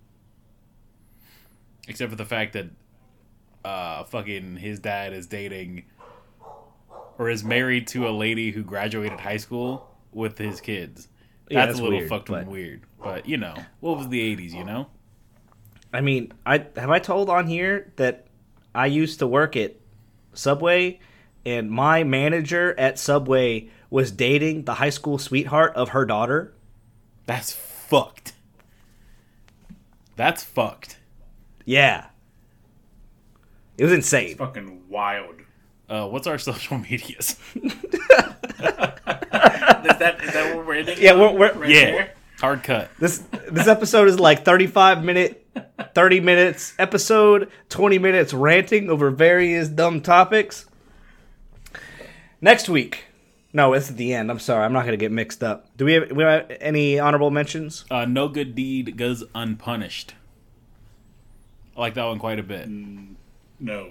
Except for the fact that uh, fucking his dad is dating or is married to a lady who graduated high school with his kids. That's, yeah, that's a little weird, fucking but... weird. But, you know, what was the eighties, you know? I mean, I have I told on here that I used to work at Subway, and my manager at Subway was dating the high school sweetheart of her daughter. That's fucked. That's fucked. Yeah. It was insane. It's fucking wild. Uh, what's our social medias? is, that, is that what we're ending? Yeah, we're, we're right yeah. there? Hard cut. This this episode is like thirty-five minute, thirty minutes episode, twenty minutes ranting over various dumb topics. Next week. No, it's at the end. I'm sorry. I'm not going to get mixed up. Do we have, we have any honorable mentions? Uh, no good deed goes unpunished. I like that one quite a bit. No.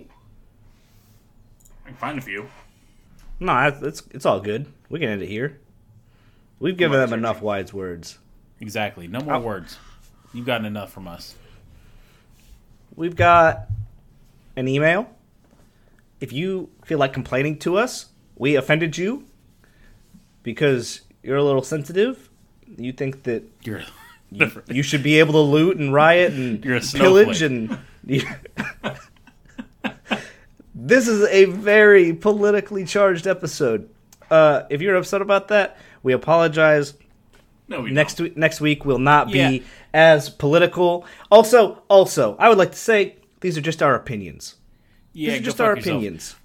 I can find a few. No, it's it's all good. We can end it here. We've given them enough wise words. Exactly. No more Oh. words. You've gotten enough from us. We've got an email. If you feel like complaining to us, we offended you because you're a little sensitive. You think that You're you, you should be able to loot and riot and You're a pillage snowflake. and. This is a very politically charged episode. Uh, if you're upset about that, we apologize. No, we Next don't. week, next week will not be Yeah. as political. Also, also, I would like to say these are just our opinions. yeah, These are go just fuck our yourself. opinions.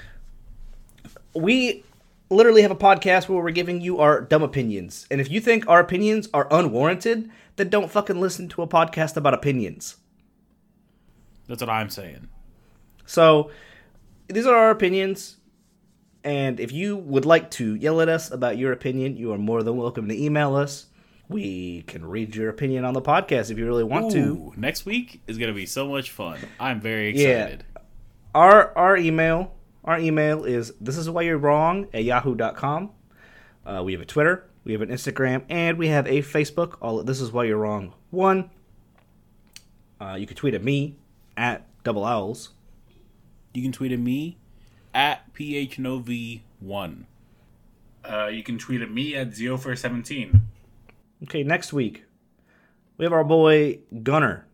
We literally have a podcast where we're giving you our dumb opinions. And if you think our opinions are unwarranted, then don't fucking listen to a podcast about opinions. That's what I'm saying. So, these are our opinions. And if you would like to yell at us about your opinion, you are more than welcome to email us. We can read your opinion on the podcast if you really want to. Ooh, next week is going to be so much fun. I'm very excited. Our our email our email is this is why you're wrong at yahoo dot com. Uh, we have a Twitter, we have an Instagram, and we have a Facebook. All this is why you're wrong one. Uh, you can tweet at me at double owls. You can tweet at me at P H N O V one. Uh, you can tweet at me at Zeo for seventeen. Okay, next week we have our boy Gunner.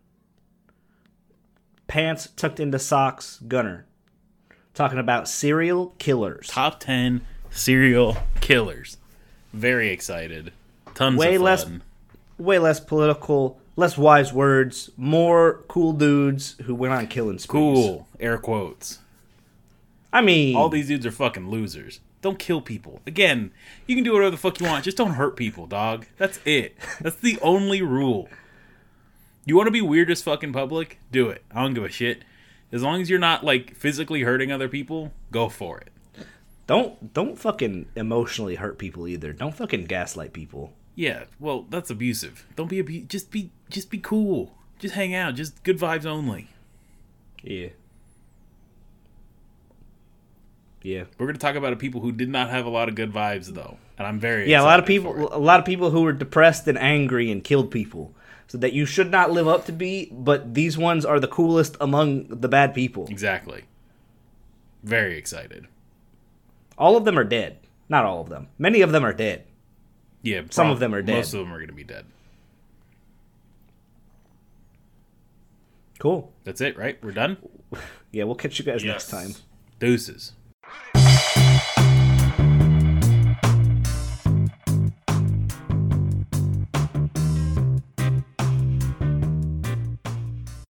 Pants tucked into socks, Gunner. Talking about serial killers. Top ten serial killers. Very excited. Tons Way of fun. less way less political, less wise words, more cool dudes who went on killing sprees. Cool. Air quotes. I mean, All these dudes are fucking losers. Don't kill people. Again, you can do whatever the fuck you want. Just don't hurt people, dog. That's it. That's the only rule. You want to be weird as fuck in public? Do it. I don't give a shit. As long as you're not, like, physically hurting other people, go for it. don't don't fucking emotionally hurt people either. Don't fucking gaslight people. Yeah, well, that's abusive. Don't be abu- just be just be cool. Just hang out. Just good vibes only. Yeah. Yeah. We're going to talk about people who did not have a lot of good vibes, though. And I'm very Yeah, a lot of excited for people it. a lot of people who were depressed and angry and killed people. So that you should not live up to be, but these ones are the coolest among the bad people. Exactly. Very excited. All of them are dead. Not all of them. Many of them are dead. Yeah, Some prob- of them are dead. Most of them are going to be dead. Cool. That's it, right? We're done? Yeah, we'll catch you guys Yes. next time. Deuces.